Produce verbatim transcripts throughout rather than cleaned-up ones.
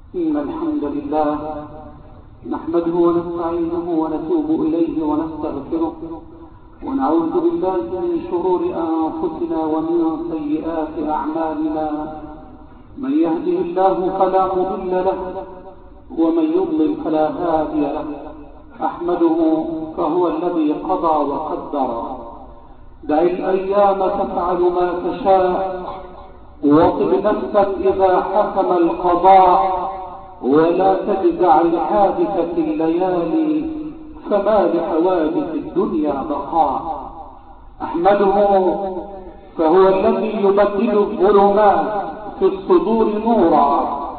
إن الحمد لله نحمده ونستعينه ونتوب إليه ونستغفره ونعوذ بالله من شرور أنفسنا ومن سيئات أعمالنا. من يهده الله فلا مضل له ومن يضلل فلا هادي له. أحمده فهو الذي قضى وقدر. دع الأيام تفعل ما تشاء وطب نفسك إذا حكم القضاء ولا تجزع لحادثة الليالي فما لحوادث الدنيا بقاء. أحمده فهو الذي يبدل الظلمات في الصدور نورا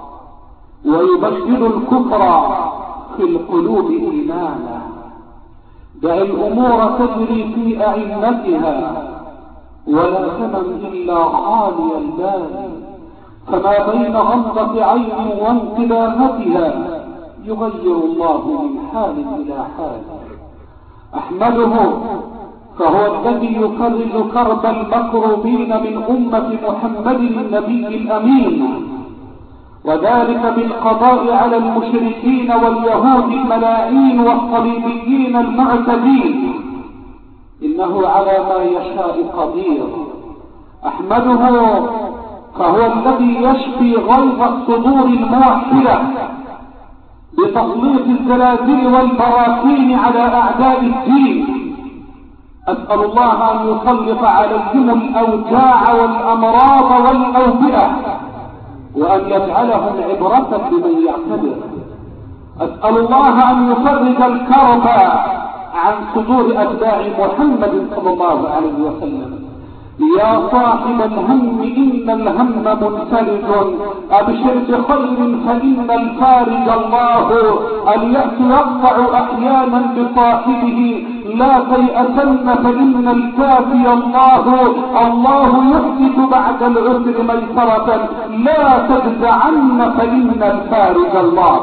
ويبدل الكفر في القلوب إيمانا. دع الأمور تجري في أعمتها ولا تمن إلا خالي البال، فما بين غمضة عين وانقباضتها يغير الله من حال إلى حال. أحمده فهو الذي يفرج كرب المكروبين من أمة محمد النبي الأمين، وذلك بالقضاء على المشركين واليهود الملاعين والصليبيين المعتدين، إنه على ما يشاء قدير. أحمده فهو الذي يشفي غيظ الصدور الموحلة بتسليط الزلازل والبراكين على أعداء الدين. أسأل الله أن يسلط عليهم الأوجاع والأمراض والأوبئة وأن يجعلهم عبرة لمن يعتبر. أسأل الله أن يفرج الكرب عن صدور أتباع محمد صلى الله عليه وسلم. يا صاحب الهم إن الهم منفرج، أبشر بخير فإن الفارج الله. اليأس يقطع أحيانا بصاحبه، لا تيأسن فإن الكافي الله. الله يحدث بعد العسر ميسرة، لا تجزعن فإن الفارج الله.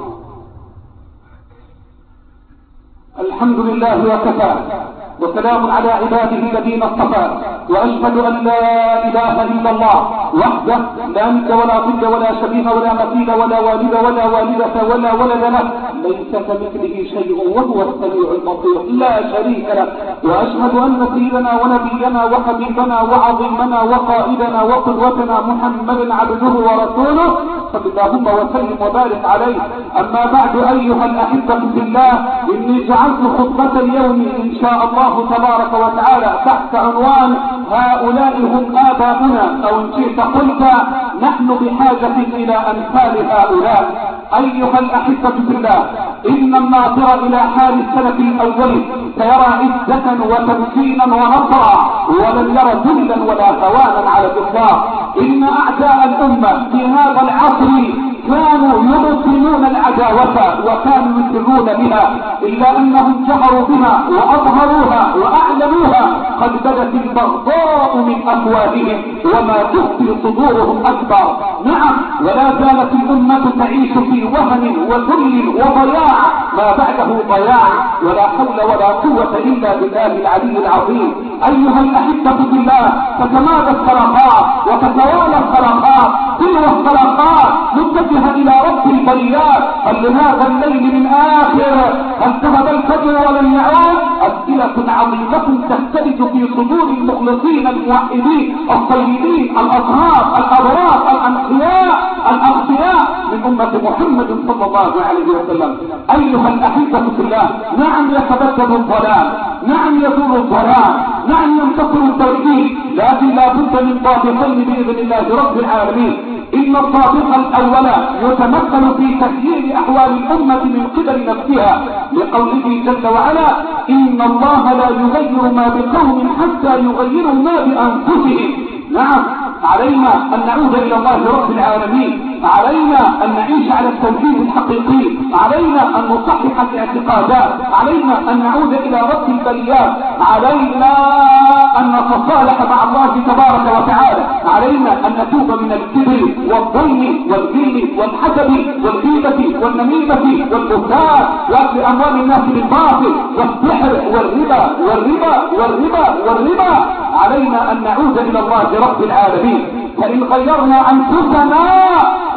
الحمد لله وكفى، وسلام على عباده الذين اصطفى، واشهد ان لا اله الا الله وحده لا ند ولا ضد ولا شبيه ولا مثيل ولا والد ولا والدة ولا ولد له، ليس كمثله شيء وهو السميع البصير لا شريك له. واشهد ان سيدنا ونبينا وحبيبنا وعظيمنا وقائدنا وقدوتنا محمد عبده ورسوله صلى اللهم وسلم وبارك عليه. اما بعد ايها الاحبة في الله، اني جعلت خطبة اليوم ان شاء الله تبارك وتعالى تحت عنوان هؤلاء هم آباؤنا، او ان شئت قلت نحن بحاجة الى امثال هؤلاء. ايها الاحبة في الله، ان الناظر الى حال السلف الاول سيرى عزة وتمكينا ونصرا، ولن يرى ذلا ولا هوانا على الاطلاق. ان اعداء الامة في هذا العصر كانوا يبطنون العداوة وكانوا يسرون بها، إلا أنهم جهروا بها وأظهروها وأعلنوها. قد بدت البغضاء من أفواههم وما تخفي صدورهم أكبر. نعم، ولا زالت الأمة تعيش في وهن وذل وضياع ما بعده ضياع، ولا حول ولا قوة إلا بالله العلي العظيم. أيها الأحبة في الله، تتمادى الصرخات وتتوالى الصرخات تلو الصرخات متجهة إلى رب البريات. هل لهذا الليل من آخر؟ هل ذهب الفجر ولم يعود؟ أسئلة عظيمة تختلج في صدور المخلصين الموحدين الطيبين الأطهار الأبرار الأنقياء الأغفياء من أمة محمد صلى الله عليه وسلم. أيها الأحبة في الله، نعم يتبدد الظلام، نعم يزول الظلام، نعم ينتصر التوحيد، لكن لا بد من ضابطين بإذن الله رب العالمين. إن الضابط الأول يتمثل في تغيير أحوال الأمة من قبل نفسها، لقوله جل وعلا: إن الله لا يغير ما بقوم حتى يغيروا ما بأنفسهم. نعم، علينا أن نعود إلى الله رب العالمين، علينا أن نعيش على التوحيد الحقيقي، علينا أن نصحح الاعتقادات، علينا أن نعود إلى رب البريات، علينا أن نتصالح مع الله تبارك وتعالى، علينا أن نتوب من الكبر والظلم والغل والحسد والغيبة والنميمة والبهتان وأكل أموال الناس بالباطل والسحر والربا والربا والربا والربا. علينا أن نعود إلى الله رب العالمين، فإن غيرنا أنفسنا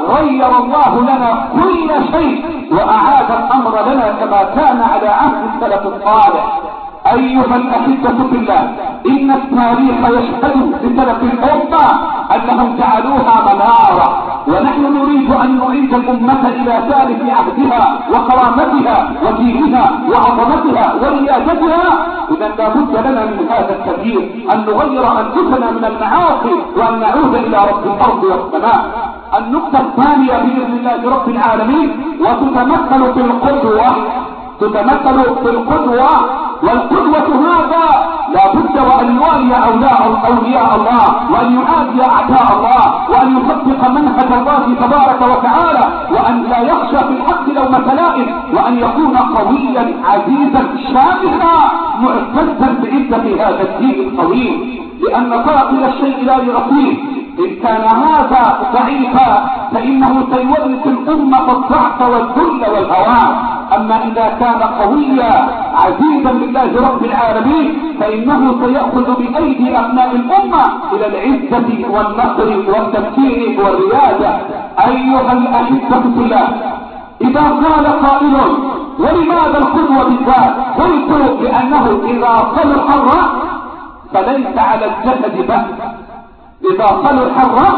غير الله لنا كل شيء وأعاد الأمر لنا كما كان على عهد السلف الصالح. أيها الأحبة في الله، إن التاريخ يشهد لسلف الأمة أنهم جعلوها منارة، ونحن نريد أن نعيد الأمة إلى ثالث عهدها وكرامتها ودينها وعظمتها وريادتها. إذا لا بد لنا من هذا التغيير، أن نغير أنفسنا من المعاصي وأن نعود إلى رب الأرض والسماء. النقطة الثانية بإذن الله رب العالمين وتتمثل في القدوة، تتمثل في القدوة، والقدوة هذا لا بد وأن يوالي أولياء الله وأن يعادي أعداء الله وأن يطبق منهج الله تبارك وتعالى وأن لا يخشى في الحق لومة لائم وأن يكون قويا عزيزا شامخا معتزا بعزة هذا الدين القويم، لأن قاتل الشيء لا يغطيه. إن كان هذا ضعيفا فإنه سيورث الأمة الضعف والذل والهوان، أما إذا كان قويا عزيزا لله رب العالمين فإنه سيأخذ بأيدي أبناء الأمة إلى العزة والنصر والتمكين والريادة. أيها الأحبة في الله، إذا قال قائل ولماذا القدوة بالذات؟ قلت لأنه إذا صلح الرأس فليس على الجسد بأس، إذا صلح الرأس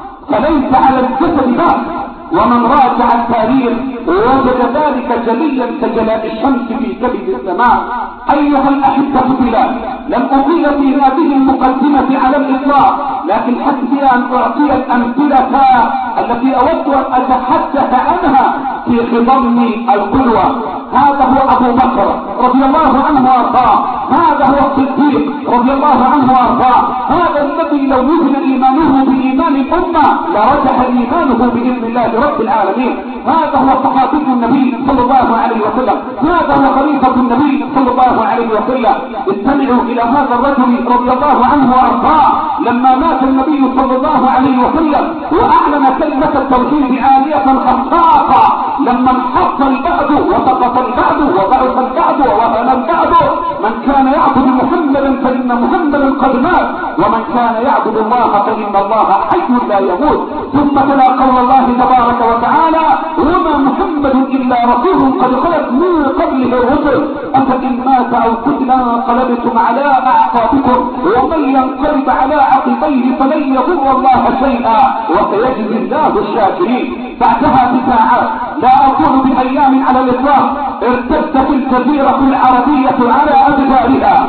فليس على الجسد بأس. ومن راجع التاريخ وجد ذلك جليا كجلاء الشمس في كبد السماء. أيها الأحبة في الله، لم أطيل في هذه المقدمة على الإطلاق، لكن حسبي أن أعطي الأمثلة التي أود أن أتحدث عنها في خضم القدوة. هذا هو أبو بكر رضي الله عنه وأرضاه، هذا هو الصديق رضي الله عنه وأرضاه، هذا الذي لو وزن إيمانه بإيمان الأمة لرجح إيمانه بإذن الله رب العالمين. هذا هو صحابي النبي صلى الله عليه وسلم، هذا هو خليفة النبي صلى الله عليه وسلم. استمعوا إلى هذا الرجل رضي الله عنه وأرضاه لما مات النبي صلى الله عليه وسلم وأعلن كلمة التوحيد عالية خطاطة، لما انحط البعد وسقط البعد وضعف البعد ووهن البعد، من كان يعبد محمدا فإن محمدا قد مات ومن كان يعبد الله فإن الله حي لا يموت. ثم تلا قول الله تبارك وتعالى وما محمد إلا رسول قد خلت من قبله الرسل أفإن مات أو قتل انقلبتم على أعقابكم ومن ينقلب على عقبيه فلن يضر الله شيئا وسيجزي الله الشاكرين. بعدها بساعات لا أقول بأيام على الإطلاق ارتدت الجزيرة العربية على أدبارها.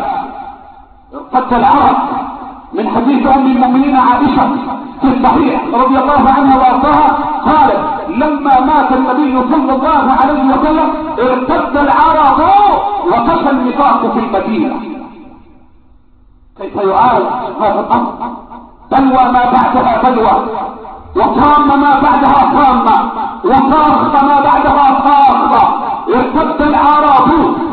ارتد العرب من حديث أم المؤمنين عائشة في الصحيح رضي الله عنها وارضاها قالت لما مات النبي صلى الله عليه وسلم ارتد العرب وفشى النفاق في المدينة. كيف يعالج هذا الأمر؟ بلوى ما بعدها بلوى، وطام ما بعدها طامة، وصاخ ما بعدها صاخة. ارتد العرب،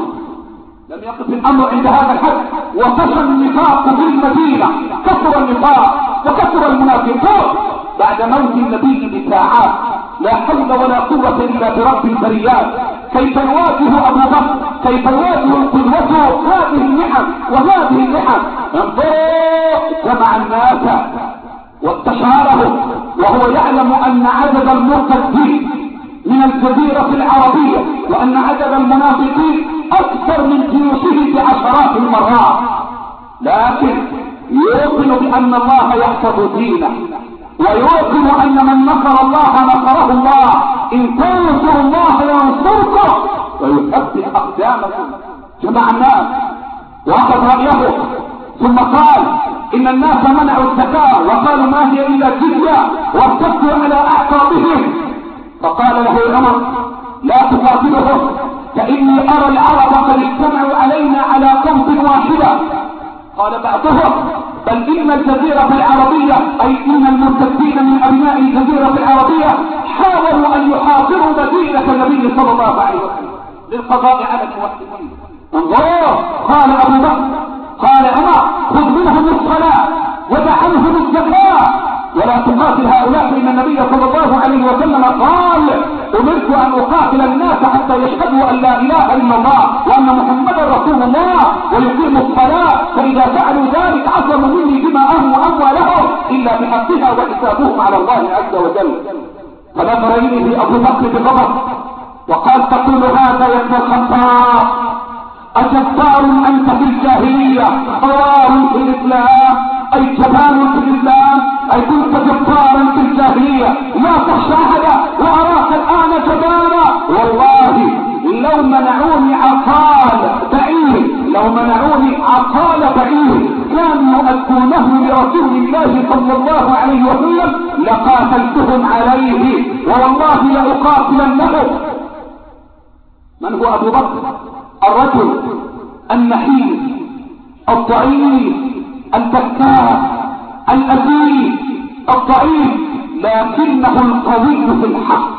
لم يقف الأمر عند هذا الحد، وفشى النفاق في المدينة، كثر النفاق وكثر المنافقون بعد موت النبي بساعات. لا حول ولا قوة إلا برب البريات. كيف يواجه أبو بكر، كيف يواجه قدوته هذه النعم وهذه النعم؟ انظروا، جمع الناس واستشاره وهو يعلم أن عدد المرتدين من الجزيرة العربية وأن عدد المنافقين أكثر من جيوشه بعشرات المرات، لكن يوقن بأن الله يحفظ دينه ويوقن أن من نصر الله نصره الله، إن تنصروا الله ينصركم ويثبت أقدامكم. جمع الناس وأخذ رأيه ثم قال إن الناس منعوا الزكاة وقالوا ما هي إلا جزية وارتدوا على أعقابهم. فقال له عمر لا تقاتلهم فإني أرى العرب قد اجتمعوا علينا على قوم واحدة. قال بعضهم بل إن الجزيرة العربية أي إن المرتدين من أبناء الجزيرة العربية حاولوا أن يحاصروا مدينة النبي صلى الله عليه وسلم للقضاء على الموحدين. انظروا، قال أبو بكر قال عمر خذ منهم الصلاة ودع عنهم الزكاة ولا تقاتل هؤلاء، فإن النبي صلى الله عليه وسلم قال أمرت أن أقاتل الناس حتى يشهدوا أن لا إله إلا الله وأن محمدا رسول الله ويقيموا الصلاة، فإذا فعلوا ذلك عصموا مني دماءهم وأموالهم إلا بحقها وحسابهم على الله عز وجل. فنظر اليه ابو بكر بغضب وقال تقول هذا يا ابن الخطاب اجبار انت في الجاهليه خوار في الاسلام اي جبان في الاسلام اي كنت جبارا في الجاهليه لا تخشى احدا واراك الان جبانا والله لو منعوني عقال بعير لو منعوني عقال بعير كانوا يؤدونه لرسول الله صلى الله عليه وسلم لقاتلتهم عليه والله لاقاتلنهم. من هو ابو بكر؟ الرجل النحيف الضعيف البكاء الأذيب الضعيف لكنه القوي في الحق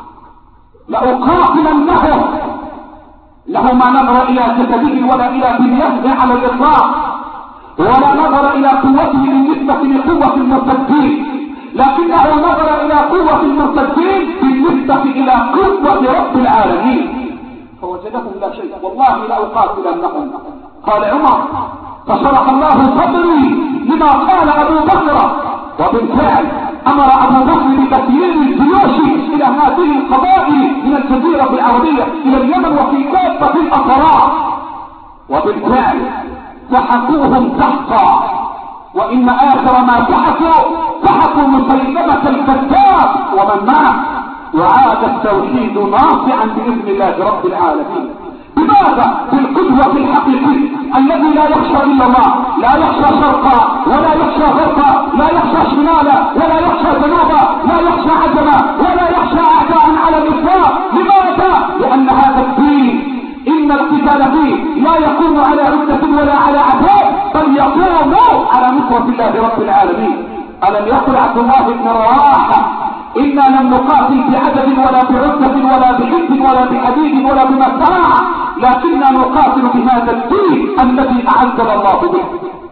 لأقاتلنه. له ما نظر إلى جسده ولا إلى بنيته على الإطلاق ولا نظر إلى قوته بالنسبة لقوة المرتدين لكنه نظر إلى قوة المرتدين بالنسبة إلى قوة رب العالمين فوجدهم لا شيء والله لأقاتلنهم. قال عمر فشرح الله صدري لما قال ابو بكر وبالفعل امر ابو بكر بتسيير الجيوش الى هذه القبائل من الجزيرة العربية الى اليمن وفي كافة الاطراف وبالفعل سحقوهم سحقا وان اخر ما سحقوا سحقوا مسيلمة الكذاب ومن معه وعاد التوحيد ناصعا باذن الله رب العالمين. بماذا؟ بالقدوة الحقيقي الذي لا يخشى الا الله لا يخشى شرقا ولا يخشى غربا لا يخشى شمالا ولا يخشى جنوبا لا يخشى عجما ولا يخشى اعداء على الاسلام. لماذا؟ لان هذا الدين ان القتال فيه لا يكون على عدة ولا على عتاب بل يقوم على نصرة الله رب العالمين. الم يقل عبد الله بن رواحة إنا لم نقاتل بعدد ولا بعدة ولا بحد ولا بحديد ولا بمتاع لكننا نقاتل بهذا الدين الذي أعزنا الله به.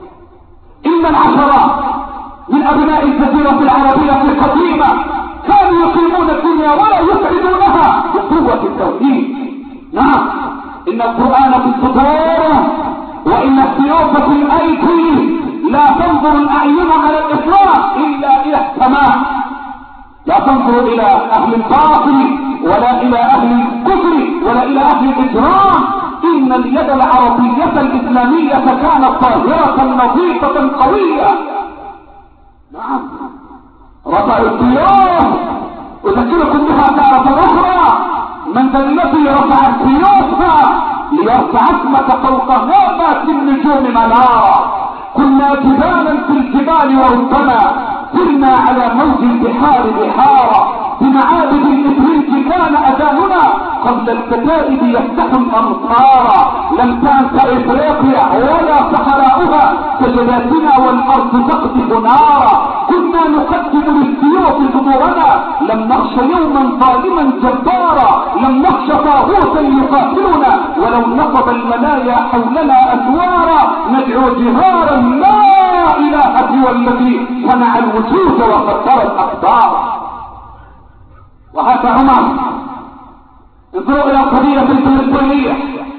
إن العشرات من أبناء الجزيرة العربية القديمة كانوا يقيمون الدنيا ولا يسعدونها بقوة التوحيد. نعم إن القرآن في الصدور وإن السيوف في الأيدي لا تنظر الأعين على الإطلاق إلا إلى السماء لا تنظر الى اهل الباطل ولا الى اهل الكفر ولا الى اهل الاجرام. ان اليد العربية الاسلامية كانت طاهرة نظيفة قوية. نعم رفعوا السيوف اذكركم بها تارة اخرى من ذا الذي رفع السيوف ليرفع اسمك فوق هامات النجوم منارا. كنا جبالا في الجبال وربما سرنا على موج البحار بحارا بمعابد الإفريق كان أذاننا قبل الكتائب يفتح الأمطار. لم تنس إفريقيا ولا صحراؤها سجداتنا والأرض تقذف نارا. كنا نقدم للسيوف صدورنا لم نخش يوما ظالما جبارا لم نخش طاغوتا يقاتلنا ولو نقض المنايا حولنا أسوارا ندعو جهارا لا إله هو الذي صنع الوجود وقدر الأقدار. وهذا عمر. انظروا الى القضية الفلسطينية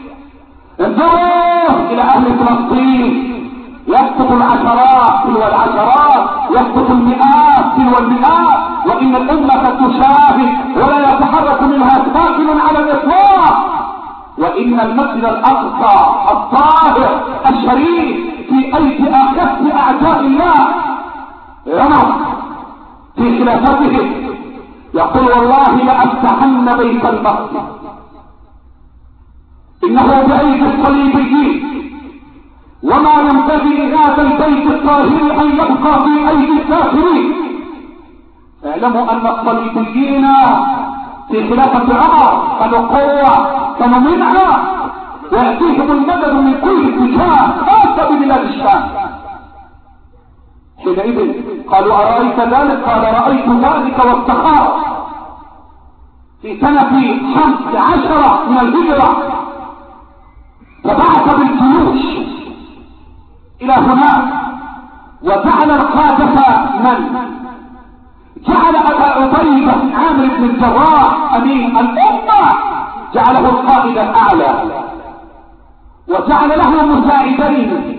انظروا الى اهل فلسطين يسقط العشرات تلو العشرات يسقط المئات تلو المئات وان الامة تشاهد ولا يتحرك منها ساكن على الاطلاق. وان المسجد الاقصى الطاهر الشريف في ايدي اخف اعداء الله. عمر في خلافته يقول والله لأفتحن بيت المقدس إنه بأيدي الصليبيين وما ينبغي لهذا البيت الطاهر أن يبقى في أيدي الكافرين. اعلموا أن الصليبيين في خلافة عمر كانوا قوة كانوا منعة ويأتيهم المدد من كل اتجاه خاصة ببلاد الشام. حينئذ قالوا أرأيت ذلك؟ قال رأيت ذلك واستخار. في سنة خمس عشرة من الهجرة فبعث بالجيوش إلى هناك وجعل القادة من؟ جعل أبا عبيدة عامر بن الجراح أمين الأمة جعله القائد الأعلى وجعل له مساعدين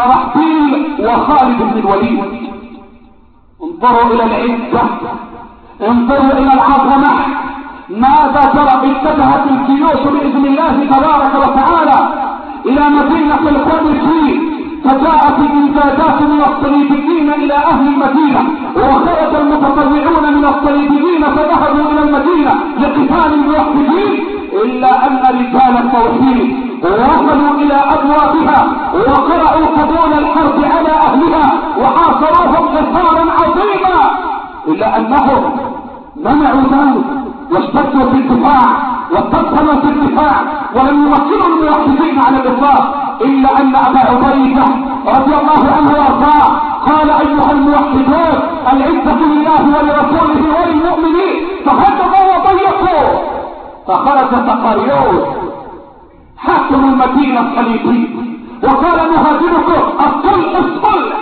شرحبيل وخالد بن الوليد. انظروا الى العزة انظروا الى العظمة ماذا جرى. اتجهت الجيوش باذن الله تبارك وتعالى الى مدينة القدس فجاءت الامدادات من الصليبيين الى اهل المدينة وخرج المتطوعون من الصليبيين فذهبوا الى المدينة لقتال الموحدين الا ان رجال التوحيد وصلوا الى ابوابها وقرأوا قبول الحرب على اهلها وحاصروهم حصارا عظيما الا انهم منعوا ذلك واشتدوا في الدفاع واستبصروا في الدفاع ولم يمكنوا الموحدين على الاطلاق الا ان ابا عبيده رضي الله عنه وارضاه قال ايها الموحدون العزه لله ولرسوله وللمؤمنين فهدموا وضيقوا. فخرج سقاريوس حاكم المدينه الصليبي وقال نهاجمكم الصلح الصلح.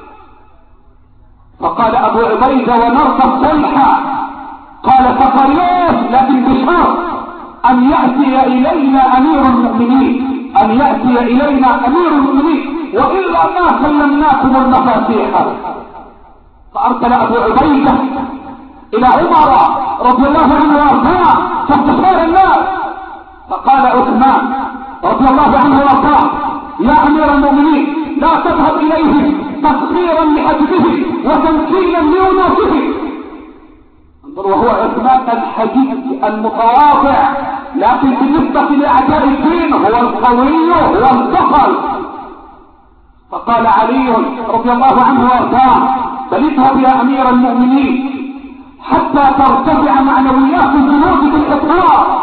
فقال ابو عبيده ونرضى الصلح. قال سقاريوس لكن بشرط ان ياتي الينا امير المؤمنين ان ياتي الينا امير المؤمنين والا ما سلمناكم المفاتيح. فارسل ابو عبيده الى عمر رضي الله عنه وارضاه فاستشار الناس فقال عثمان رضي الله عنه وارضاه يا امير المؤمنين لا تذهب اليه تصغيرا لحجبه وتمكينا لانوثه. وهو عثمان الحجيج المتواضع لكن بالنسبة لأعداء الدين هو القوي هو الضخم. فقال علي رضي الله عنه وارضاه بل اذهب يا امير المؤمنين حتى ترتفع معنويات الجنود بالاطهار.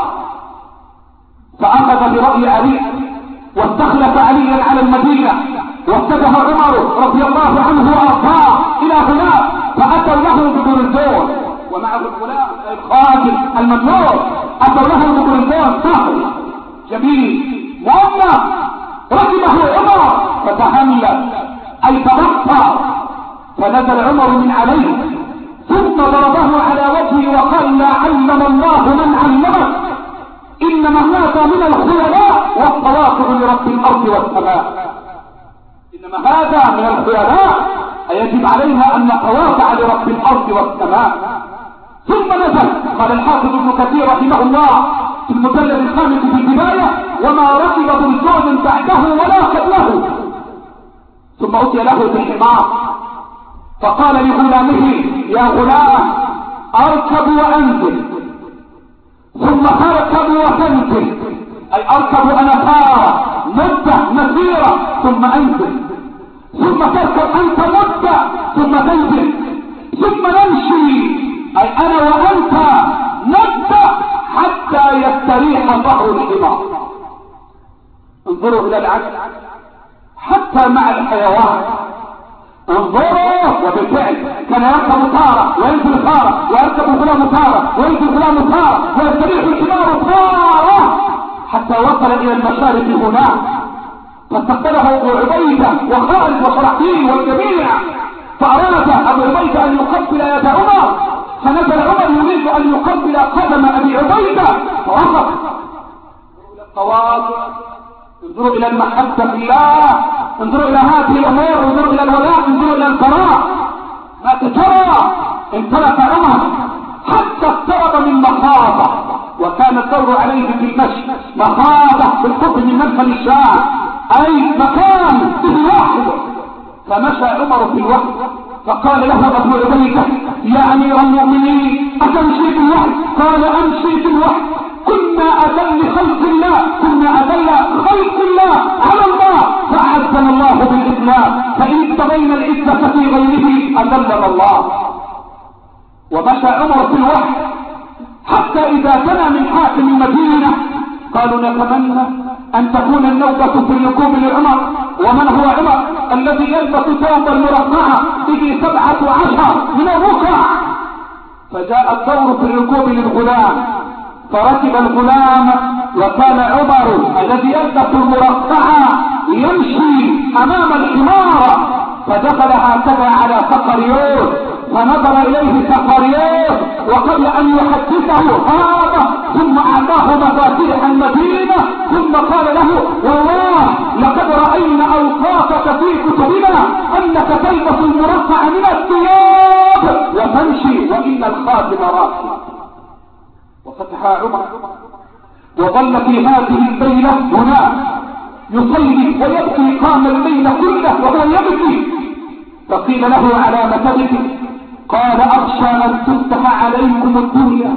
فاخذ برأي علي واستخلف عليا على المدينة واتجه عمر رضي الله عنه وارضاه الى هناك فاتوا له ببرزون ومعه الغلام الخادم المملوك اتوا له ببرزون صاحب جميل مؤنث ركبه عمر فتهلل اي تبطر فنزل عمر من عليه ثم ضربه على وجهه وقال لا علم الله من علمك انما هذا من الخيلاء والتواصل لرب الارض والسماء. انما هذا من الخيلاء يجب علينا ان نتواضع لرب الارض والسماء. ثم نزل قال الحافظ ابن كثير رحمه الله في المجلد الخامس في البداية وما ركب برزون بعده ولا قبله. ثم اتي له بالحمار فقال لغلامه يا غلام اركب وانزل ثم اركب وتنزل اي اركب انا طارة مدة مسيرة ثم انزل ثم تركب انت مدة ثم تنزل ثم نمشي اي انا وانت نبدأ حتى يستريح ظهر الحمار. انظروا الى العكس حتى مع الحيوان انظروا وبالفعل كان يركب طارة وينزل طارة ويركب غلام طارة وينزل غلام طارة ويستريح الحمار طارة حتى وصل الى المشارف هناك. فاستقبله ابو عبيدة وخالد وشرحبيل والجميع فاراد ابو عبيدة ان يقبل يد عمر فنزل عمر يريد ان يقبل قدم ابي عبيدة فرفض. التواضع انظروا الى المحبة في الله انظروا الى هذه الامور انظروا الى الولاء انظروا الى البراء. ما تجرى انطلق عمر حتى اقترب من مخاضة وكان الدور عليه في المشي مخاضة بالقرب من مدخل الشام اي مكان به واحد. فمشى عمر في الوقت فقال له ابو عبيدة يا امير المؤمنين اتمشي في الوحي؟ قال امشي في الوحي. كنا اذل خلق الله كنا اذل خلق الله على الله فاعزنا الله بالاسلام فان ابتغينا العزة في غيره اذلنا الله. ومشى عمر في الوحي حتى اذا كان من حاكم المدينة قالوا نتمنى ان تكون النوبة في الركوب لعمر. ومن هو عمر الذي يلبس ثوبا مرقعا به سبعة عشر من الركع. فجاء الدور في الركوب للغلام فركب الغلام وكان عمر الذي يلبس المرقعا يمشي امام الحمار فدخل هكذا على سقاريوس فنظر اليه سقاريوس وقبل ان يحدثه هذا ثم اعطاه مفاتيح المدينة ثم قال له والله لقد رأينا اوصافك في كتبنا انك تلبس المرقع من الثياب وتمشي وإن الخاتم راكب. وفتح عمر وظل في هذه الليلة هنا يصلي ويبكي، قام الليل كله وهو يبكي. فقيل له على ما تبكي؟ قال أخشى أن تفتح عليكم الدنيا،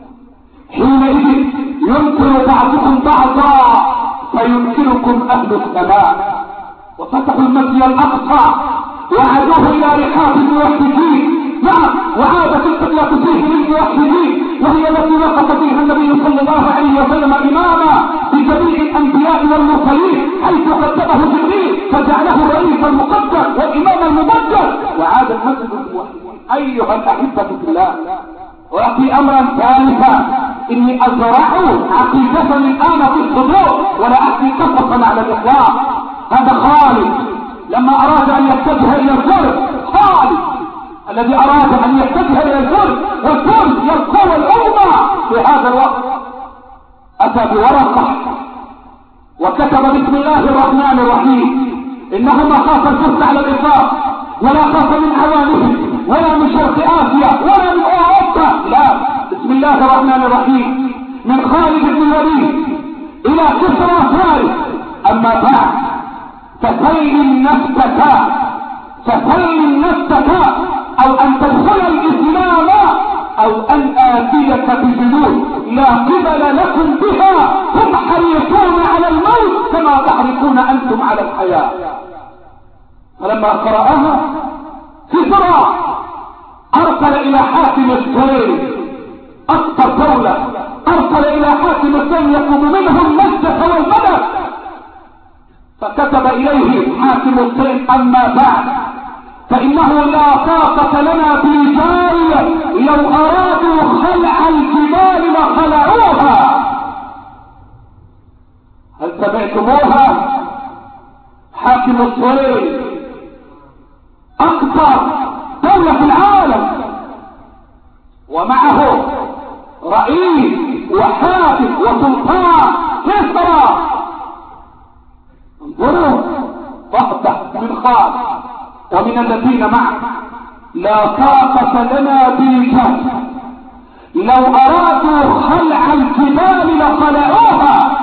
حينئذ ينكر بعضكم بعضا فينكركم أهل السماء. وفتحوا المسجد الأقصى وعادوه إلى رحاب الموحدين. نعم، وعادت القبلة فيه للموحدين، وهي التي وقف فيها النبي صلى الله عليه وسلم إماما بجميع الأنبياء والمرسلين، حيث كتبه جبريل فجعله الرئيس المقدس والإمام المبجل. وعاد المسجد الموحدين. أيها الأحبة في الله، وفي أمرا ثالثا، إني أزرع عقيدة الآن في الصدور ولا أحكي قصصا على الإخلاص. هذا خالد لما أراد أن يتجه إلى الفرد، خالد الذي أراد أن يتجه إلى الفرد والفرد يذكر الأمة في هذا الوقت، أتى بورقة وكتب بسم الله الرحمن الرحيم. إنه ما خاف الفرد على الإطلاق، ولا خاف من عوامه ولا من شرق آسيا ولا من أوروبا، لا، بسم الله الرحمن الرحيم. من خالد بن الوليد إلى كسرى فارس. أما بعد، فسلم نفسك فسلم نفسك أو أن تدخل الإسلام أو أن آتيك بجنود لا قبل لكم بها، هم حريصون على الموت كما تحرصون أنتم على الحياة. فلما قرأها كسرى أرسل إلى حاكم السويد أكثر دولة، أرسل إلى حاكم السويد يطلب منه المجد والمدد. فكتب إليه حاكم السويد: أما بعد، فإنه لا طاقة لنا بالجارية، لو أرادوا خلع الجبال لخلعوها. هل سمعتموها؟ حاكم السويد أكثر دولة في العالم، ومعه رئيس وحاكم وسلطان كسرى. انظروا ضغطة من خاص ومن الذين معه: لا طاقة لنا بالجهل، لو أرادوا خلع الجبال لخلعوها.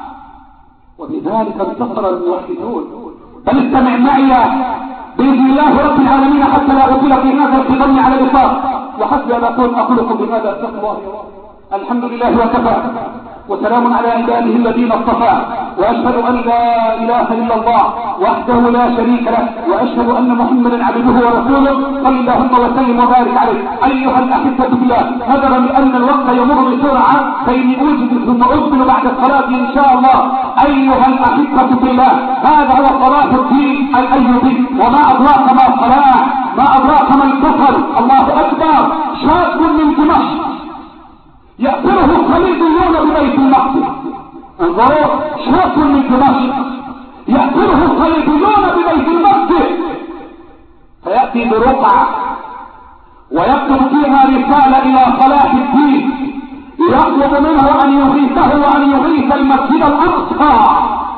وبذلك انتصر الموحدون. بل استمع معي بإذن الله رب العالمين حتى لا أطيل في هذا الخطاب على الإطلاق، وحسبي أن أقول أقولكم بهذا أستغفر الله. الحمد لله وكفى، وسلام على عباده الذين اصطفى، وأشهد أن لا إله إلا الله وحده لا شريك له، وأشهد أن محمدا عبده ورسوله، صلى اللهم وسلم وبارك عليه. أيها الأحبة بالله، نظرا لأن الوقت يمر بسرعة فإني أوجد ثم أقبل بعد الصلاة إن شاء الله. أيها الأحبة بالله، هذا هو صلاح الدين الأيوبي. وما أدراك ما الصلاة، ما أدراك ما الكفر. الله أكبر. شاب من دمشق يأثره الخليجيون ببيت المقدس. انظروا، شاب من دمشق يأثره الخليجيون ببيت المقدس، فيأتي برقعة ويكتب فيها رسالة إلى صلاح الدين، يطلب منه أن يغيثه وأن يغيث المسجد الأقصى.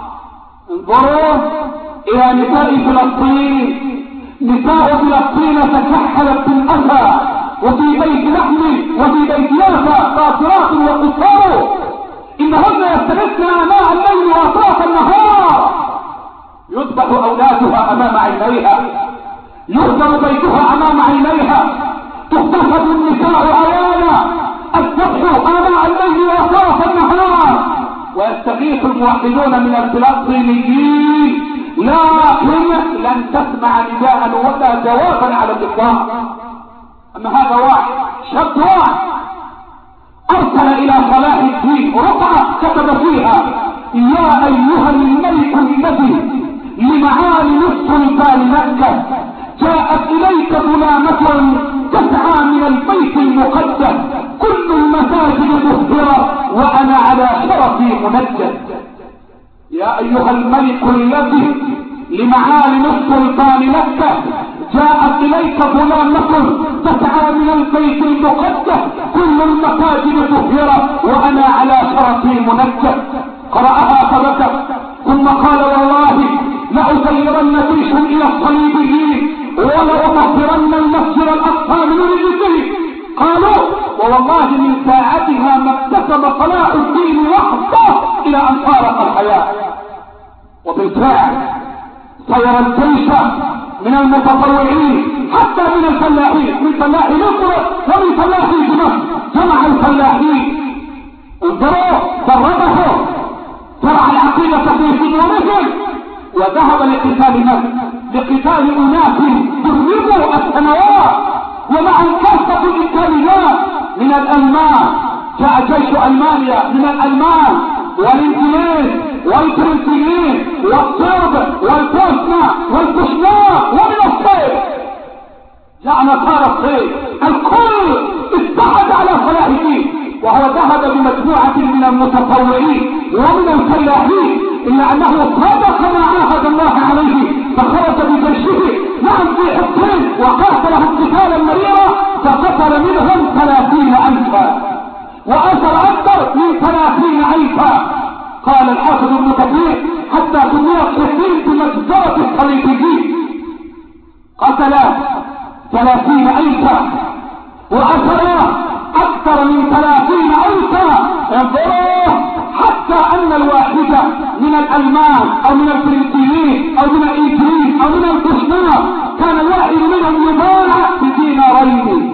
انظروا إلى نساء فلسطين. نساء فلسطين تكحلت بالأذى وفي بيت لحم وفي بيت يافا قاصرات وقصار، إنهن يستغثن آناء الليل وأطراف النهار. يذبح أولادها أمام عينيها، يهدم بيتها أمام عينيها، تغتصب النساء عيانا، الذبح آناء الليل وأطراف النهار. ويستغيث الموحدون من الفلسطينيين، لكن لن تسمع نداء ولا جوابا على الإطلاق. أما هذا واحد، شاب واحد أرسل إلى صلاح الدين رقعة كتب فيها: يا أيها الملك الذي لمعالي السلطان مكة، جاءت إليك غلامة تسعى من البيت المقدس، كل المساجد مهجرة وأنا على شرفي منجد. يا أيها الملك الذي لمعالم السلطان مكة، جاءت إليك غلامة تسعى من البيت المقدس، كل المساجد مهجرة وأنا على شرفي منجد. قرأها فبكت، ثم قال: والله لأسيرن جيشا إلى الصليبيين ولأطهرن المسجد الأقصى من رجله. قالوا ووالله من ساعتها ما ابتسم صلاح الدين وحده إلى أن فارق الحياة. وبالفعل سير الجيش من المتطوعين حتى من الفلاحين، من فلاحي مصر ومن فلاحي دمشق، جمع الفلاحين انظروا دربهم زرع العقيدة في صدورهم وذهب لقتال من؟ لقتال أناس دربوا السنوات ومع كافة الإمكانيات. من الألمان جاء جيش ألمانيا، من الألمان والإنجليز والفرنسيين والصرب والبوسنة والبوسناك ومن الصيف جاء نصارى الصيف، الكل اتحد على صلاح الدين، وهو ذهب بمجموعة من المتطوعين ومن الفلاحين، إلا أنه صادق ما عاهد الله عليه فخرج بجيشه نعم في حصين وقاتلهم قتالا مريرا فقتل منهم ثلاثين ألفا وأسر أكثر من ثلاثين ألفا. قال الحافظ ابن كثير حتى سميت حصين بمجزرة الصليبيين، قتل ثلاثين ألفا وأسر أكثر من ثلاثين ألفا. انظروا حتى أن الواحدة من الألمان أو من الفرنسيين أو من الإنجليز أو من البوسنيين كان الواحد منهم يباع بدينارين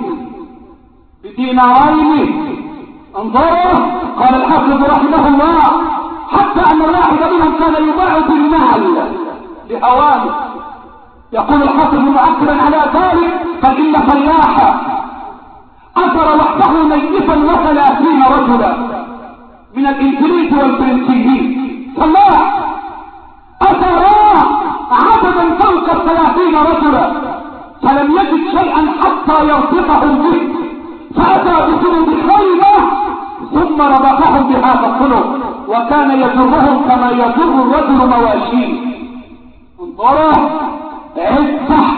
بدينارين. انظروا قال الحافظ رحمه الله حتى أن الواحد منهم كان يباع بالمال لأواني. يقول الحافظ معكرا على ذلك فإن فلاحا أثر وحده نيفا وثلاثين رجلا من الإنجليز والفرنسيين، فلاح أثر عددا فوق الثلاثين رجلا فلم يجد شيئا حتى يربطهم به، فأتى بسنود خيمة ثم ربطهم بهذا السنود وكان يجرهم كما يجر الرجل مواشيه. انظروا افتح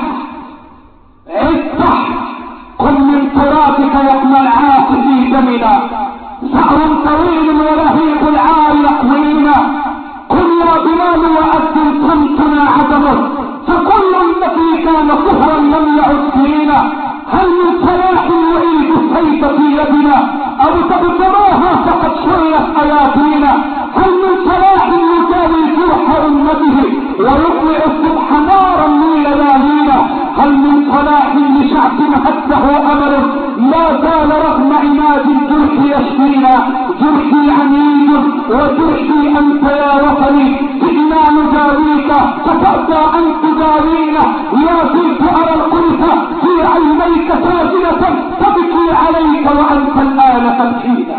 افتح قل من ترابك يا ابن العاص في دمنا شعر طويل ولهيب العار يقوينا. قل يا بلال وأذن صمتنا عدمه فكل الذي كان كفرا لم يعد فينا. هل من صلاح يعيد السيف في يدنا أو تبتراها فقد شرت أيادينا. هل من صلاح يجاوي جرح أمته ويطلع الصبح نارا من ليالينا. هل من صلاح لشعب هده أمل لا زال رغم عناد الجرح يشفينا. جرحي عنيد وجرحي أنت يا وطني جئنا نجاويك فتأتى أن تجاوينا. يا زلت أرى القلب في عينيك ساجدة تبكي عليك وأنت الآن تبكينا.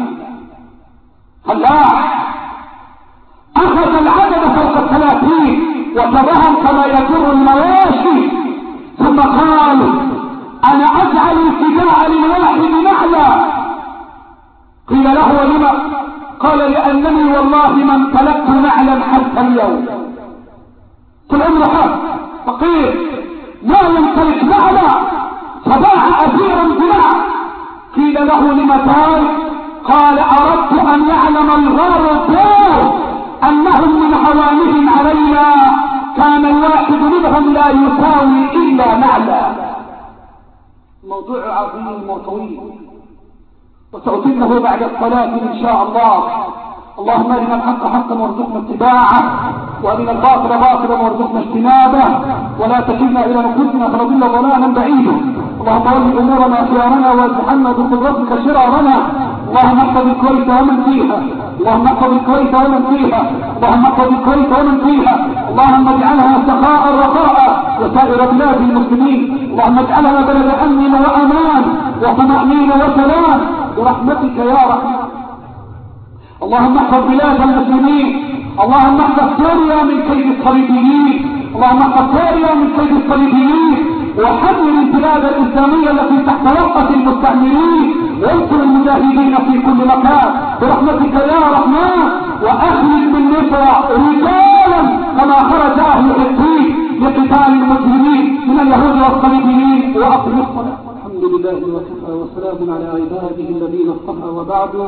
فلاح أخذ العدد فوق الثلاثين وتبهم كما يجر المواشي ثم قال أنا أجعل الفداء للواحد نعلى. قيل له ولما؟ قال لأنني والله ما امتلكت نعلا حتى اليوم. طول عمره حق فقير ما يمتلك نعلا فباع أثيرا بنعل. قيل له لما ذلك؟ قال أردت أن يعلم الغرب أنهم من هوانهم علينا كان الواحد منهم لا يساوي إلا نعلا. موضوع عظيم وطويل وسأتمه بعد الصلاة إن شاء الله. اللهم أرنا الحق حقا وارزقنا اتباعه وأرنا الباطل باطلا وارزقنا اجتنابه ولا تكلنا إلى نفوسنا فنضل ضلالا بعيدا. اللهم ول أمورنا خيارنا واجعلنا بقدرتك شرارنا. اللهم احفظ الكويت ومن فيها اللهم احفظ الكويت ومن فيها اللهم احفظ الكويت ومن فيها اللهم اجعلها سخاء رخاء وسائر بلاد المسلمين. اللهم اجعلها بلد أمن وأمان وطمأنينة وسلام برحمتك يا رحمن. اللهم احفظ بلاد المسلمين. اللهم احفظ سوريا من كيد الصليبيين. اللهم احفظ سوريا من كيد الصليبيين وحمل البلاد الإسلامية التي تحت وقت المستعمرين وانصر المجاهدين في كل مكان برحمتك يا رحمن. وأخرج من مصر رجالا كما خرج أهل حطين لقتال المسلمين من اليهود والصليبيين وأقم الصلاة. الحمد لله وكفى وسلام على عباده الذين اصطفى وبعد.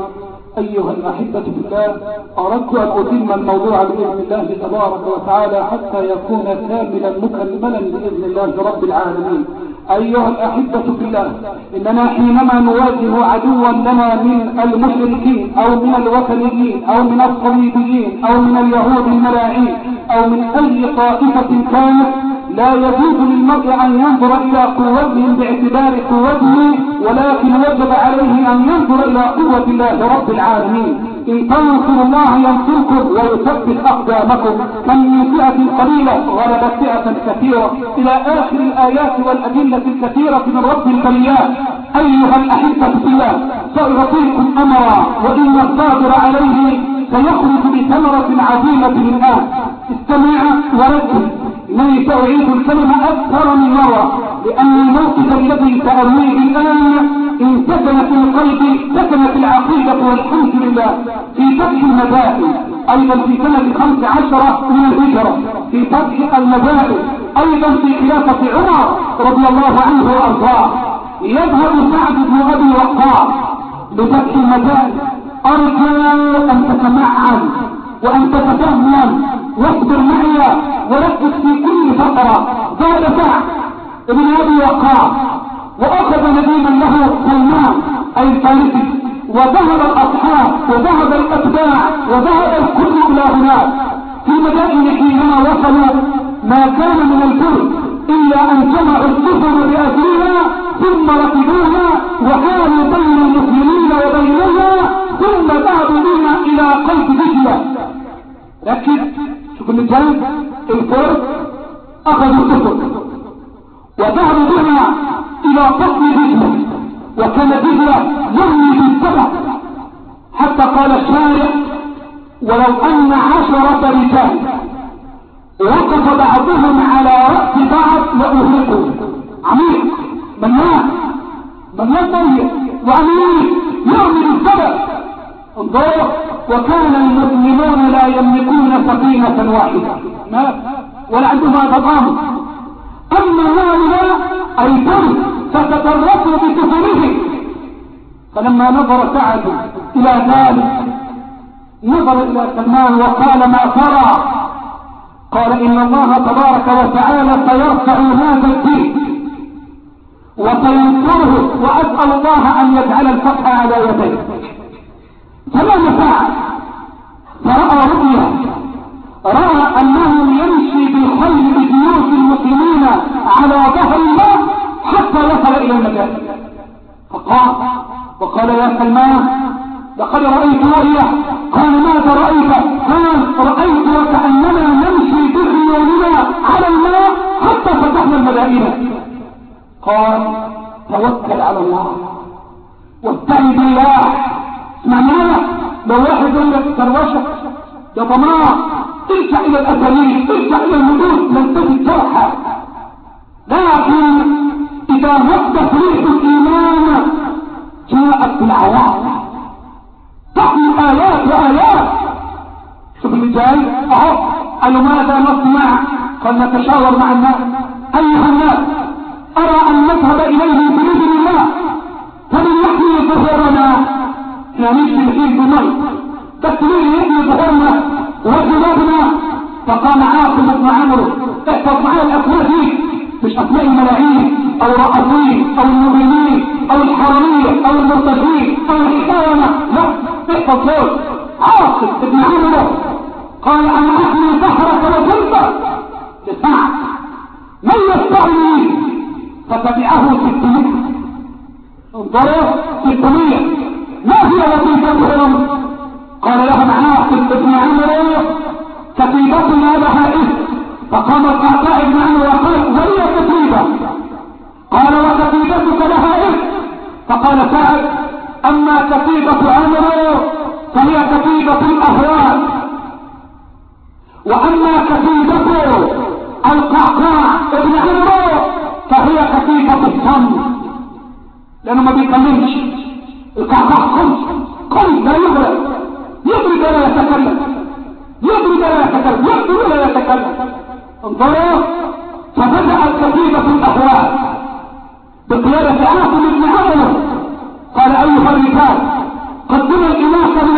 أيها الأحبة في الله، أردت أن أتم الموضوع بإذن الله تبارك وتعالى حتى يكون كاملا مكملا بإذن الله رب العالمين. أيها الأحبة في الله، إننا حينما نواجه عدوا لنا من المشركين أو من الوثنيين أو من الصليبيين أو من اليهود الملاعين أو من أي طائفة كانت، لا يجوز للمرء أن ينظر إلى قوتهم باعتبار قوته، ولكن وجب عليه أن ينظر إلى قوة الله رب العالمين. إن تنصروا الله ينصركم ويثبت أقدامكم. كم من فئة قليلة غلبت فئة كثيرة، إلى آخر الآيات والأدلة الكثيرة من رب البريات. أيها الأحبة في الله، سأعطيكم أمرا، وإن القادر عليه سيخرج بثمرة عظيمة الآن. استمع وركز، إنني سأعيد الكلمة أكثر من مرة، لأن الموقف الذي سأرويه الآن إن سكن في القلب سكنت العقيدة والحمد لله. في فتح المدائن أيضا في سنة خمس عشرة من الهجرة، في فتح المدائن أيضا في خلافة عمر رضي الله عنه وأرضاه، يذهب سعد بن أبي وقاص لفتح المدائن. أرجو أن تتمعن وأن تتفهم واصبر معي وركز في كل فقرة. زاد سعد بن أبي وقاص وأخذ نديما له سلمان أي الفارسي، وذهب الأصحاب وذهب الأتباع وذهب الكل إلى هناك. في مدائن حينما وصلوا ما كان من البر إلا أن جمعوا السفن بأجرها ثم ركبوها وحالوا بين المسلمين وبينها، ثم ذهبوا بنا إلى قلب دجلة. ركز، شوف المثال، الفرس أخذوا السفن وذهبوا بنا إلى قصر دجلة، وكان دجلة يرمي بالسبع، حتى قال الشارع: ولو أن عشرة رجال وقف بعضهم على رأس بعض لأهلكوا. عميق مليان مليان ميت وعميق يرمي بالسبع. انظروا، وكان المسلمون لا يملكون سفينة واحدة ما ولا عندهم تضامن. أما هؤلاء أي فرس فتطرقوا بسفنهم. فلما نظر سعد إلى ذلك نظر إلى سلمان وقال: ما ترى؟ قال: إن الله تبارك وتعالى سيرفع هذا الدين وسينصره، وأسأل الله أن يجعل الفتح على يديه. فلما فعل فرأى رؤيا، رأى أنه يمشي بالخيل بجيوش المسلمين على ظهر الله حتى وصل إلى المدائن. فقال وقال: يا سلمان، لقد رأيت رؤيا. قال: ماذا رأيت؟ قال: رأيت وكأننا نمشي بخيولنا على الماء حتى فتحنا المدائن. قال: توكل على الله واستعن بالله. اسمع معنا، لو واحد يقول لك تروشة يا طماع، ارجع إلى الأساليب، ارجع إلى المدود، لن تجد جرحا. لكن إذا وقت ريح الإيمان جاءت بالآيات، تحمل آيات وآيات. شوف اللي جاي أهو. قالوا: ماذا نصنع؟ قال: نتشاور مع الناس. أيها الناس، أرى أن نذهب إليهم بإذن الله فمن يحمي ظهورنا. احنا نمشي نحيل بمي، بس مين يحمي ظهورنا وجنوبنا؟ فقام عاصم بن عمرو: احفظ معايا الأسماء دي، مش أسماء الملاعين أو الرقصين أو المؤمنين أو الحرمية أو المرتدين أو الحكامة، لا، احفظ دول. عاصم بن عمرو قال: أنا أحمي ظهرك وجنبك لسعد، من يستعني؟ فتبعه ستمائة. انظروا، ستمائة. ما هي وظيفتهم؟ قال لهم عاصم بن عمرو: كتيبتنا لها اسم. فقام القعقاع بن عمرو وقال: وهي كتيبة. قال: وكتيبتك لها اسم. فقال سعد: أما كتيبة عمرو فهي كتيبة الأهوال، وأما كتيبة القعقاع بن عمرو فهي كتيبة الصمت، لأنه ما بيتكلمش. القعقاع قلب قلب لا يغرب، يضرب ولا يتكلم، يضرب ولا يتكلم، يضرب ولا يتكلم. انظروا، فبدأت كتيبة الأهوال بقيادة عاصم بن عمرو. قال: أيها الرجال، قدموا الإناث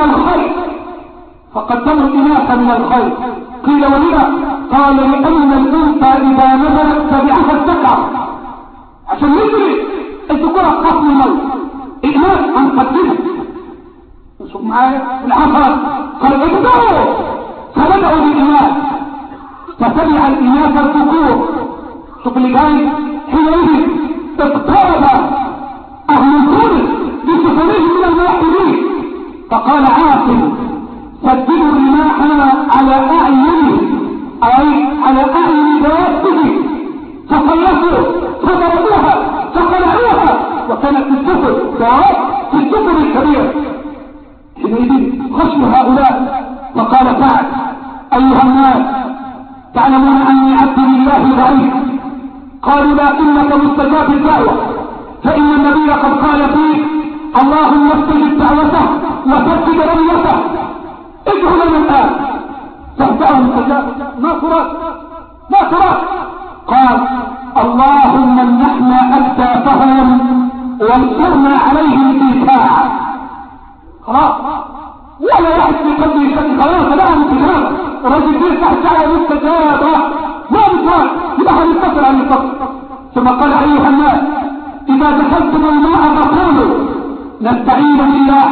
فقدموا الإناث من الخير. قيل ولما؟ قال لأن الأنثى إذا نزلت تبعها الذكر عشان يجري الذكورة في قصر الموت. الإناث هنقدمه شوف معايا العفر قال ابدأوا فبدأوا بالإناث فتبع الإناث الذكور. شوف اللي جاي حينئذ اقترب أهل الكل بسفرهم من الموحدين فقال عاصم سددوا الرماح على أعينهم أي على أعين دوابه فصلحوا فضربوها فقلعوها وكانت السفر دواب في السفر الكبير. حينئذ خشوا هؤلاء فقال سعد أيها الناس تعلمون أني عبد لله ضعيف. قالوا لكنك مستجاب الدعوة فإن النبي قد قال فيه اللهم استجب دعوته وسدد رميته ادعوا لنا الآن. تهدأهم الحجاب ما تراد ما تراد. قال اللهم امنحنا أكتافهم وانصرنا عليهم في ساعة. خلاص ولا واحد في قلبه شك خلاص لا انتهاء الرجل فيه تحت دعوة مستجابة ما بيقال يبقى هنتصل عن الفصل. ثم قال أيها الناس إذا دخلتم الماء فقولوا نستعين بالله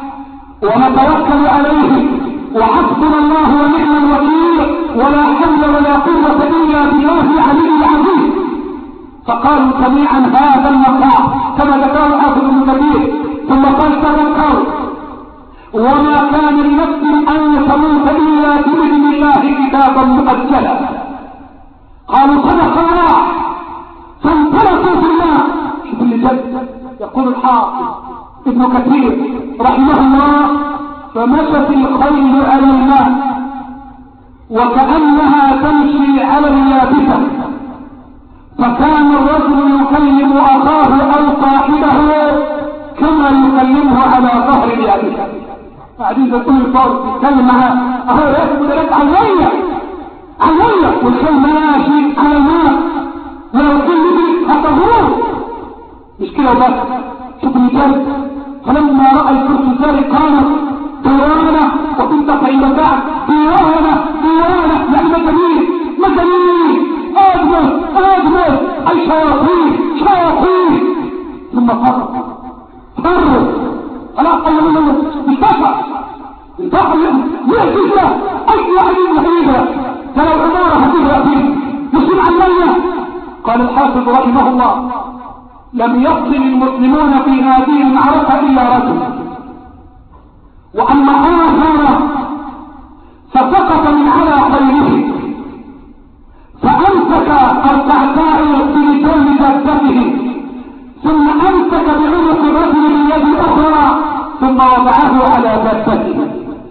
ونتوكل عليه وحسبنا الله ونعم الوكيل ولا حول ولا قوة إلا بالله العلي العظيم. فقالوا جميعا هذا المقام كما ذكره حافظ ابن كثير. ثم قال تذكروا وما كان لنفس أن تموت إلا بإذن الله كتابا مؤجلا. قالوا صدق الله فانطلقوا في الله. شوف اللي جد يقول الحافظ ابن كثير رحمه الله فمشت الخيل على الماء وكأنها تمشي على اليابسة فكان الرجل يكلم أخاه أو صاحبه كما يكلمه على ظهر اليابسة. بعدين تقول الفرد يتكلم معاه أهو يأخذ لك عليا عليا والخيل ماشي على الماء ولو كل يدرك هتغور مش كده بس. شوف المثال فلما رأى الفرسان قالوا ديوانة وكنت قيمتان ديوانة ديوانة يعني مجانين مجانين أجمل أجمل أي شياطين شياطين. ثم فروا فروا خلاص أيها الله انتفع انتفع يأتي الله أي عديد وحيدة فلو عمارة هتبرأ فيه مسلم عن الله. قال الحافظ رحمه الله لم يقتل المسلمون في هذه المعركة إلا رجل وأما آخر فسقط من على خيله فأمسك القعقاع بلسان جثته ثم أمسك بعنق الرجل باليد الأخرى ثم وضعه على جثته.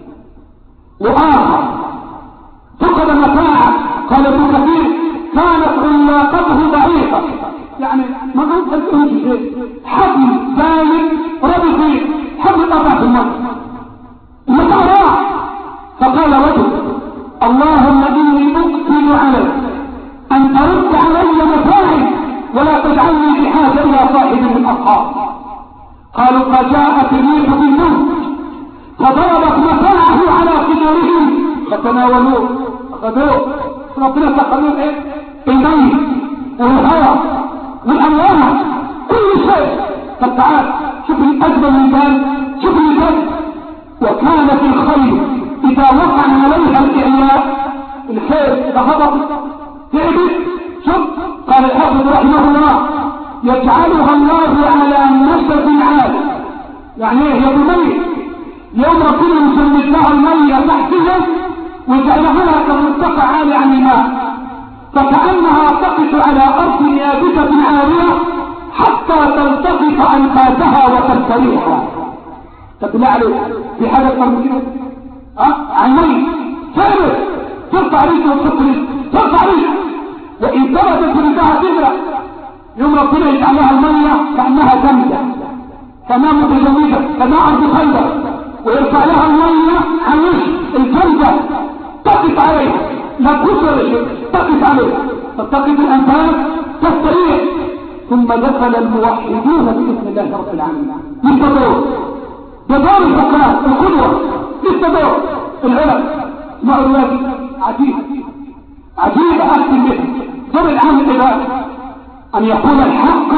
وآخر فقد متاعه قال ابن كثير كانت علاقته ضعيفة يعني ما أنت شيء حبل ثالث ربطي حبل قطع في الموت المتعراء. فقال رجل اللهم إني أقتل عليك أن ترد علي متاعي ولا تجعلني بحاجة إلى صاحب من أصحاب. قالوا فجاءت الريح بالموت فضربت متاعه على صدورهم فتناولوه أخذوه ربنا تخلوه إيه الميت والهواء والأموال كل شيء. طب تعال شوف الأجمل من ذلك شوف الجد. وكانت الخيل إذا وقع عليها الإعياء الخيل إذا هبط تعبت شوف قال الحافظ رحمه الله يجعلها الله على نشف عالي يعني ايه يا بميت يوم ربنا مسمد لها المية تحتها وجعلها كمرتفع عالي عن الماء فكأنها تقف على أرض يابسة عالية حتى تلتقط أنفاسها وتستريحها. تبلع عليك في حاجة ترمجينه ها عيني ثابت ترفع ريك وتحط ريك ترفع ريك وإن ثبتت ريكها تبرع يوم ربنا يجعلها المية كأنها جمدة كما متجمدة كما أرض خيبة ويرفع لها المية عن وجه الجمدة تقف عليها لا تكسر تقف عليها تلتقط الأنفاس تستريح. ثم دخل الموحدون بإذن الله رب العالمين. انتظروا بدور الفقرات القدوة انتظروا العلم ما الواجب عجيب عجيب أحسن به ضر العام العباد أن يقول الحق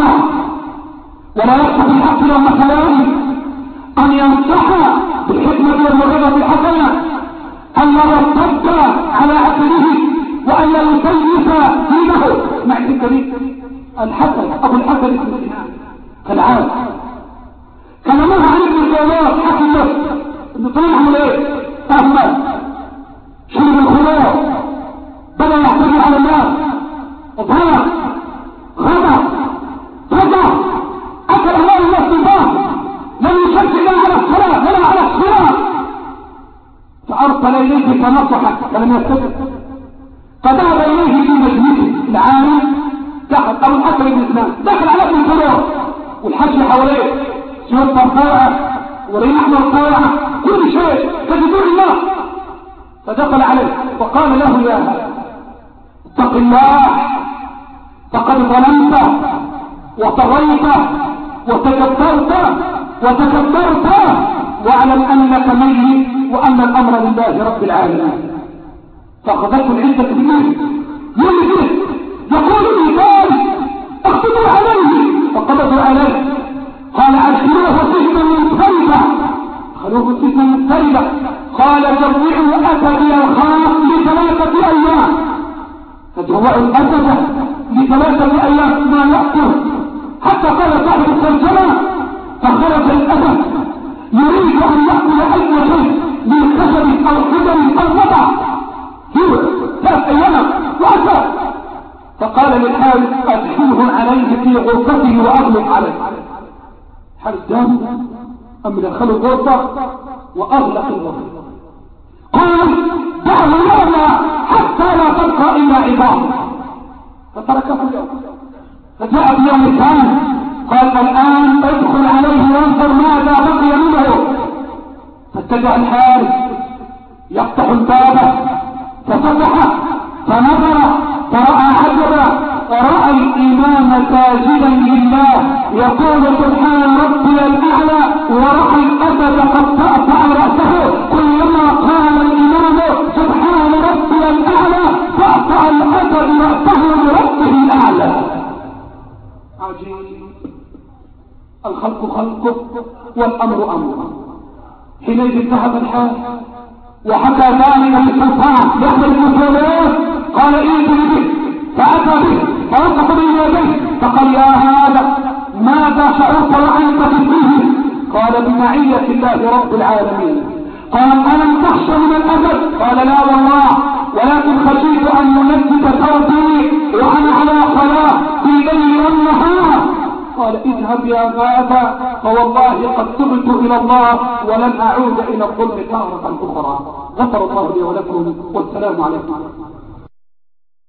ولا يخشى في الحق لهم مثلان، أن ينصح بالحكمة والموعظة الحسنة، أن لا يرتد على عقله وأن لا يسيس دينه. مع الكريم الحسن أبو الحسن بن سنان كالعاد كان مر عن ابن الجواد حكي له ابن طلع عمل ايه؟ أهمل شرب الخمور بدأ يعتدي على الناس اظهر غضب رجع أكل الله الناس بالباب لم يشجع لا على الصلاة ولا على الصلاة، فأرسل إليه كنصحه فلم يستجب، فذهب إليه في مجلسه العالي دخل أبو الحسن بن سنان دخل على ابن الخمور والحج حواليه سيوف مرفوعة ورين أحمر مرفوعة كل شيء كجدور الله، فدخل عليه وقال له يا اتق الله فقد ظلمت وطغيت وتكبرت وتكبرت واعلم انك ميت وان الامر لله رب العالمين. فاخذته العزه بالمال يلزم يقول ايمان اخذوا عليه فقبضوا عليه قال ادخلوه سجنا منفردا خلوه سجنا منفردا قال جوعوا اسدي الخاص لثلاثه ايام فجوعوا الاسد لثلاثه ايام ما ياكل حتى قال صاحب الترجمه فخرج الاسد يريد ان ياكل اي شيء من خشب او حجر او وضع جوع ثلاث ايام واسد، فقال للحارس ادخله عليه في غرفته واغلق عليه. حارس دام ام دخلوا الغرفه واغلق الغرفه قال دعه يعلى حتى لا تبقى الا عظام فتركه اليوم. فجاء بيوم الثاني قال الان ادخل عليه وانظر ماذا بقي منه، فاتجه الحارس يفتح الباب ففتح فنظر فرأى عجبا ورأى الإمام ساجدا لله يقول سبحان ربي الأعلى ورأى الأسد قد تأطأ رأسه كلما قال الإمام سبحان ربي الأعلى تأطأ الأسد رأسه لربه الأعلى. عجيب الخلق خلقه والأمر أمره. حينئذ ذهب الحال وحكى ذلك للسلطان يحمل المسلمين قال ائتني به فأتى به فوقف بين يديه فقال يا هذا ماذا شعرت وأنت فيه؟ قال بمعية الله رب العالمين. قال ألم تخش من الأسد؟ قال لا والله ولكن خشيت أن ينجد ثوبي وأنا على صلاة في الليل والنهار. قال اذهب يا هذا فوالله قد تبت إلى الله ولن أعود إلى الظلم تارة أخرى. غفر الله لي ولكم والسلام عليكم.